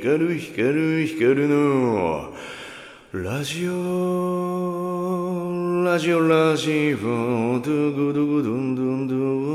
光る光る光るのラジオラジオラジオドゥグドゥグドゥンドゥンドゥ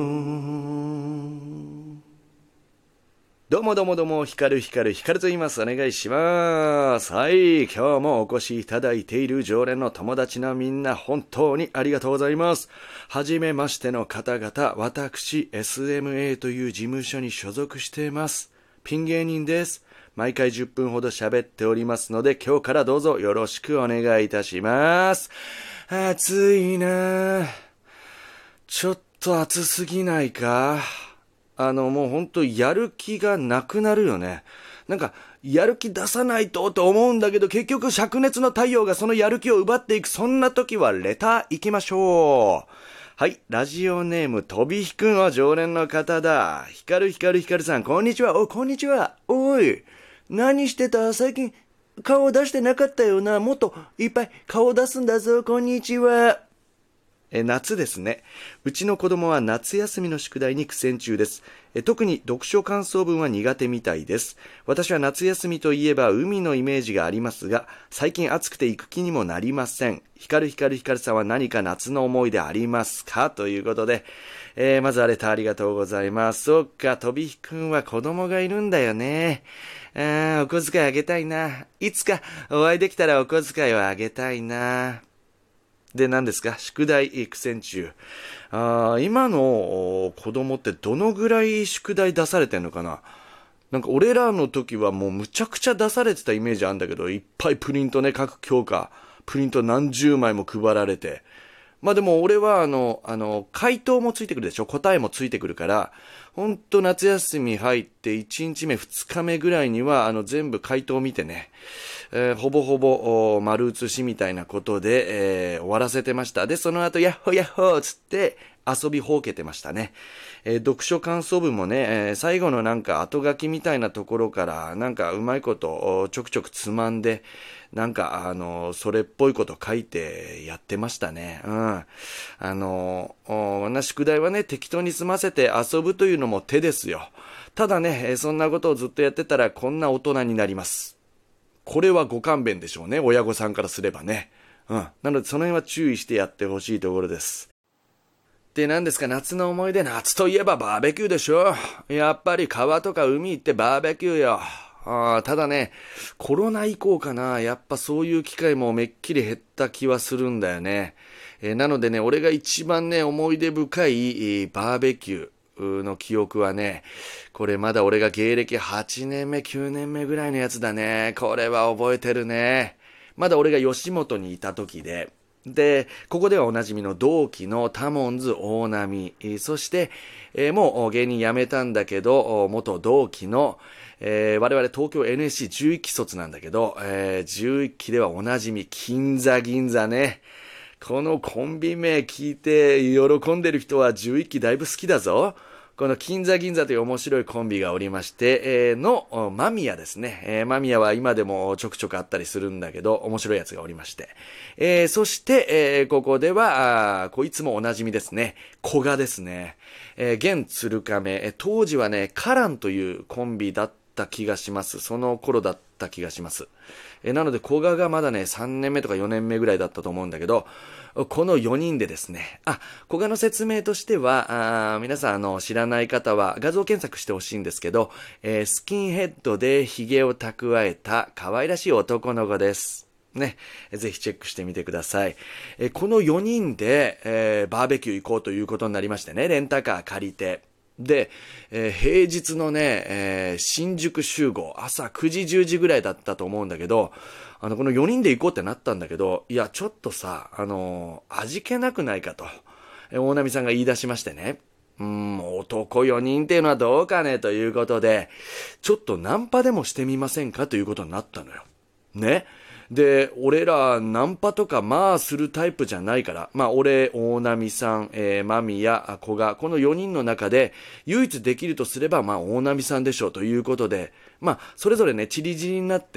ンどうもどうもどうも、光る光る光と言います。お願いします。はい、今日もお越しいただいている常連の友達のみんな、本当にありがとうございます。はじめましての方々、私、SMA という事務所に所属しています。ピン芸人です。毎回10分ほど喋っておりますので、今日からどうぞよろしくお願いいたします。暑いなちょっと暑すぎないか？もうほんとやる気がなくなるよね。なんか、やる気出さないとって思うんだけど、結局灼熱の太陽がそのやる気を奪っていく。そんな時はレター行きましょう。はい、ラジオネームとびひくんは常連の方だ。光る光る光るさん、こんにちは。こんにちは。おい、何してた？最近顔出してなかったよな。もっといっぱい顔出すんだぞ。こんにちは。夏ですね。うちの子供は夏休みの宿題に苦戦中です。特に読書感想文は苦手みたいです。私は夏休みといえば海のイメージがありますが、最近暑くて行く気にもなりません。光る光る光るさんは何か夏の思い出ありますか？ということで、まずはレターありがとうございます。そっか、とびひくんは子供がいるんだよね。お小遣いあげたいな。いつかお会いできたらお小遣いをあげたいな。で、何ですか？宿題苦戦中。今の子供ってどのぐらい宿題出されてんのかな？なんか俺らの時はもうむちゃくちゃ出されてたイメージあるんだけど、いっぱいプリントね、各教科、プリント何十枚も配られて。まあでも俺は回答もついてくるでしょ？答えもついてくるから、ほんと夏休み入って1日目2日目ぐらいには全部回答を見てね、ほぼほぼ丸写しみたいなことで、終わらせてました。で、その後ヤッホーヤッホーつって遊びほうけてましたね。読書感想文もね、最後のなんか後書きみたいなところからなんかうまいことちょくちょくつまんで、なんかそれっぽいこと書いてやってましたね。宿題はね、適当に済ませて遊ぶというのも手ですよ。ただね、そんなことをずっとやってたらこんな大人になります。これはご勘弁でしょうね、親御さんからすればね。なのでその辺は注意してやってほしいところです。で、何ですか、夏の思い出。夏といえばバーベキューでしょ。やっぱり川とか海行ってバーベキューよ。ただね、コロナ以降かな、やっぱそういう機会もめっきり減った気はするんだよね。なのでね、俺が一番ね、思い出深いバーベキューの記憶はね、これまだ俺が芸歴8年目、9年目ぐらいのやつだね。これは覚えてるね。まだ俺が吉本にいた時で、ここではおなじみの同期のタモンズ大波、そして、もう芸人辞めたんだけど、元同期の、我々東京 NSC11 期卒なんだけど、11期ではおなじみ、金座銀座ね。このコンビ名聞いて喜んでる人は11期だいぶ好きだぞ。この金座銀座という面白いコンビがおりまして、の間宮ですね。間宮は今でもちょくちょくあったりするんだけど、面白いやつがおりまして。そして、ここでは、こいつもおなじみですね。古賀ですね。現鶴亀、当時はね、カランというコンビだった気がします。その頃だった気がします。なので、古賀がまだね、3年目とか4年目ぐらいだったと思うんだけど、この4人でですね、古賀の説明としては、皆さん知らない方は画像検索してほしいんですけど、スキンヘッドで髭を蓄えた可愛らしい男の子です。ね、ぜひチェックしてみてください。この4人で、バーベキュー行こうということになりましてね、レンタカー借りて。で、平日のね、新宿集合、朝9時10時ぐらいだったと思うんだけど、この4人で行こうってなったんだけど、いや、ちょっとさ、味気なくないかと、大波さんが言い出しましてね。男4人っていうのはどうかねということで、ちょっとナンパでもしてみませんかということになったのよ。ね。 で、俺らナンパとかまあするタイプじゃないから、まあ俺、大波さん、マミや古賀、この4人の中で唯一できるとすれば、まあ大波さんでしょうということで、まあそれぞれね、チリチリになって、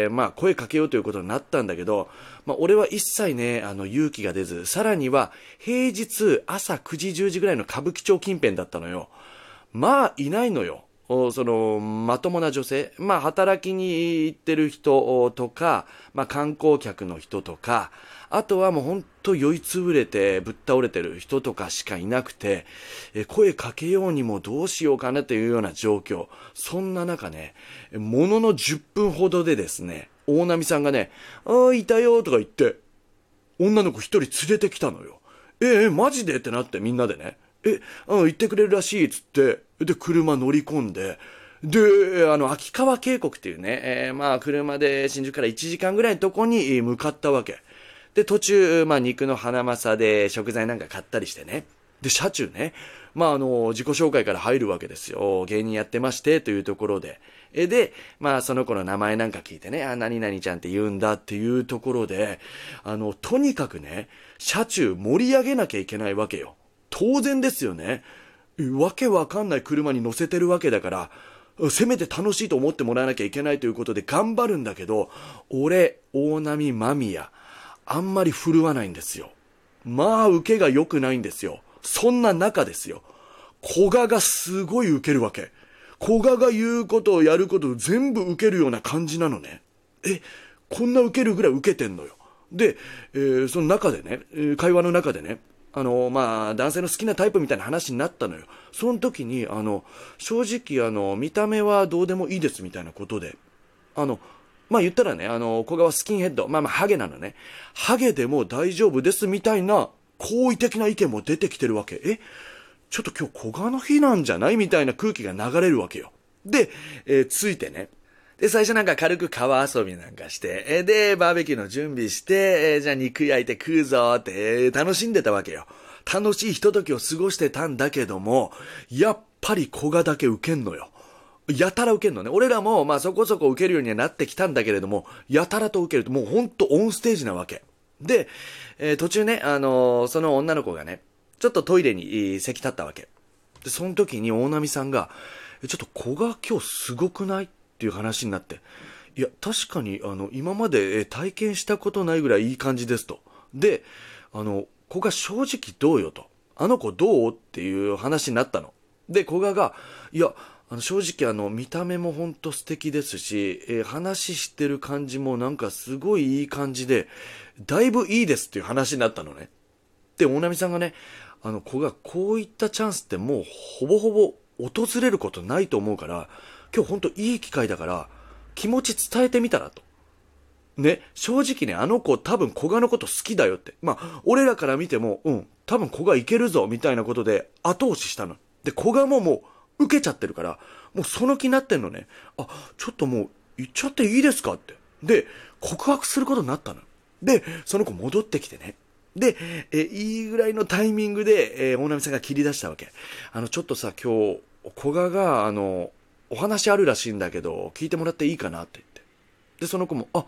まあ声かけようということになったんだけど、まあ俺は一切ね、勇気が出ず、さらには平日朝9時10時ぐらいの歌舞伎町近辺だったのよ。まあいないのよ。まともな女性、まあ、働きに行ってる人とか、まあ、観光客の人とか、あとはもうほんと酔いつぶれてぶっ倒れてる人とかしかいなくて、声かけようにもどうしようかなというような状況。そんな中ね、ものの10分ほどでですね、大波さんがね、いたよとか言って、女の子一人連れてきたのよ。マジでってなってみんなでね。言ってくれるらしいっつって、で、車乗り込んで、で、秋川渓谷っていうね、まあ、車で新宿から1時間ぐらいのとこに向かったわけ。で、途中、まあ、肉のハナマサで食材なんか買ったりしてね。で、車中ね、まあ、自己紹介から入るわけですよ。芸人やってまして、というところで。で、まあ、その子の名前なんか聞いてね、何々ちゃんって言うんだっていうところで、とにかくね、車中盛り上げなきゃいけないわけよ。当然ですよね。わけわかんない車に乗せてるわけだから、せめて楽しいと思ってもらわなきゃいけないということで頑張るんだけど、俺、大波間宮、あんまり振るわないんですよ。まあ、受けが良くないんですよ。そんな中ですよ。古賀がすごい受けるわけ。古賀が言うことをやることを全部受けるような感じなのね。こんな受けるぐらい受けてんのよ。で、その中でね、会話の中でね、まあ、男性の好きなタイプみたいな話になったのよ。その時に、正直、見た目はどうでもいいですみたいなことで、まあ言ったらね、古賀はスキンヘッド、まあまあハゲなのね。ハゲでも大丈夫ですみたいな、好意的な意見も出てきてるわけ。ちょっと今日古賀の日なんじゃないみたいな空気が流れるわけよ。で、ついてね。で、最初なんか軽く川遊びなんかして、で、バーベキューの準備して、じゃあ肉焼いて食うぞって、楽しんでたわけよ。楽しいひとときを過ごしてたんだけども、やっぱり古賀だけ受けんのよ。やたら受けんのね。俺らも、まあそこそこ受けるようにはなってきたんだけれども、やたらと受けると、もうほんとオンステージなわけ。で、途中ね、その女の子がね、ちょっとトイレに席立ったわけ。で、その時に大波さんが、ちょっと古賀今日すごくないっていう話になって、いや、確かに、今まで体験したことないぐらいいい感じですと。で、古賀正直どうよと。あの子どうっていう話になったの。で、古賀が、いや、正直見た目もほんと素敵ですし、話してる感じもなんかすごいいい感じで、だいぶいいですっていう話になったのね。で、大波さんがね、古賀こういったチャンスってもうほぼほぼ訪れることないと思うから、今日ほんといい機会だから、気持ち伝えてみたらと。ね、正直ね、あの子多分古賀のこと好きだよって。まあ、俺らから見ても、多分古賀いけるぞ、みたいなことで後押ししたの。で、古賀ももう受けちゃってるから、もうその気になってんのね。ちょっともう行っちゃっていいですかって。で、告白することになったの。で、その子戻ってきてね。で、いいぐらいのタイミングで、大波さんが切り出したわけ。ちょっとさ、今日、古賀が、お話あるらしいんだけど、聞いてもらっていいかなって言って。で、その子も、はい、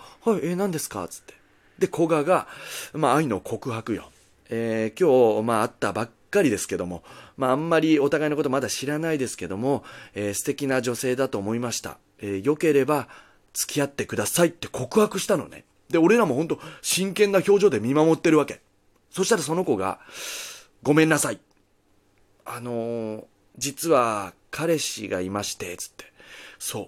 何ですかつって。で、古賀が、まあ、愛の告白よ。今日、まあ、会ったばっかりですけども、まあ、あんまりお互いのことまだ知らないですけども、素敵な女性だと思いました。良ければ、付き合ってくださいって告白したのね。で、俺らもほんと、真剣な表情で見守ってるわけ。そしたらその子が、ごめんなさい。実は彼氏がいまして、つって。そう。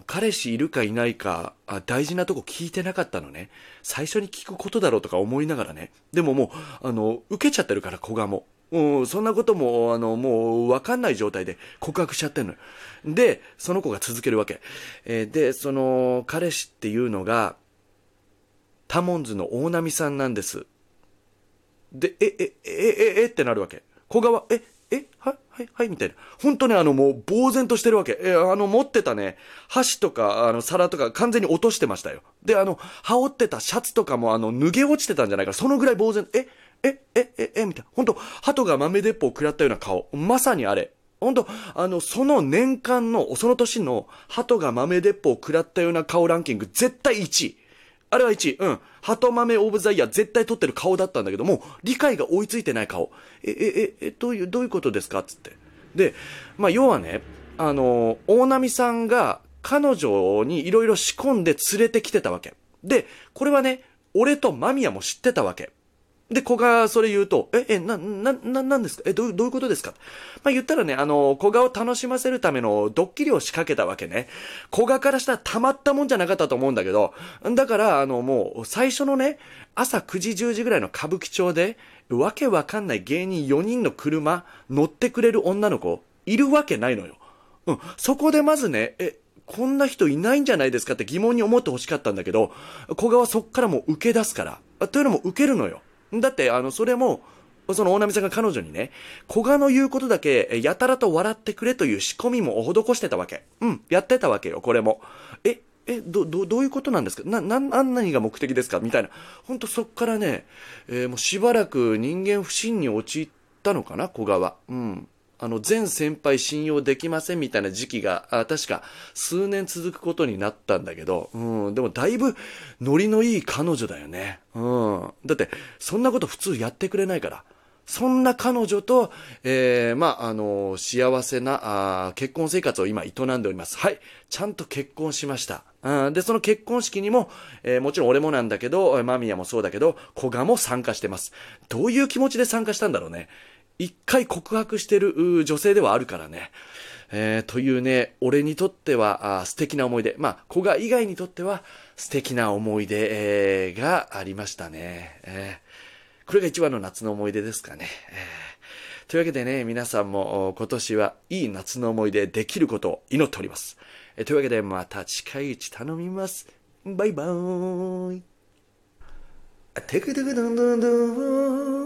彼氏いるかいないか、大事なとこ聞いてなかったのね。最初に聞くことだろうとか思いながらね。でももう、受けちゃってるから、古賀も。そんなことも、もう、わかんない状態で告白しちゃってんのよ。で、その子が続けるわけ。で、その、彼氏っていうのが、タモンズの大波さんなんです。で、ってなるわけ。古賀は、はい、みたいな。本当ね、もう、呆然としてるわけ。持ってたね、箸とか、皿とか、完全に落としてましたよ。で、羽織ってたシャツとかも、脱げ落ちてたんじゃないか。そのぐらい呆然、みたいな。本当鳩が豆鉄砲を食らったような顔。まさにあれ。本当その年間の、その年の、鳩が豆鉄砲を食らったような顔ランキング、絶対1位。 あれは1位。うん。ハトマメオブザイヤー絶対撮ってる顔だったんだけども、理解が追いついてない顔。どういうことですかつって。で、まあ、要はね、大波さんが彼女にいろいろ仕込んで連れてきてたわけ。で、これはね、俺と間宮も知ってたわけ。で、古賀それ言うと、なんですかどういうことですかまあ、言ったらね、古賀を楽しませるためのドッキリを仕掛けたわけね。古賀からしたらたまったもんじゃなかったと思うんだけど、だから、もう、最初のね、朝9時10時ぐらいの歌舞伎町で、わけわかんない芸人4人の車、乗ってくれる女の子、いるわけないのよ。うん、そこでまずね、こんな人いないんじゃないですかって疑問に思ってほしかったんだけど、古賀はそっからもう受け出すから。というのも受けるのよ。だって、それも、その大波さんが彼女にね、古賀の言うことだけ、やたらと笑ってくれという仕込みも施してたわけ。うん、やってたわけよ、これも。どういうことなんですか何が目的ですかみたいな。ほんとそっからね、もうしばらく人間不信に陥ったのかな、古賀は。うん。前先輩信用できませんみたいな時期が、確か数年続くことになったんだけど、うん、でもだいぶノリのいい彼女だよね。うん。だって、そんなこと普通やってくれないから。そんな彼女と、幸せな結婚生活を今営んでおります。はい。ちゃんと結婚しました。で、その結婚式にも、もちろん俺もなんだけど、間宮もそうだけど、古賀も参加してます。どういう気持ちで参加したんだろうね。一回告白してる女性ではあるからね。というね、俺にとっては素敵な思い出。まあ、古賀以外にとっては素敵な思い出、がありましたね。これが一番の夏の思い出ですかね。というわけでね、皆さんも今年はいい夏の思い出できることを祈っております。というわけでまた近いうち頼みます。バイバーイ。テクテクドンドンドン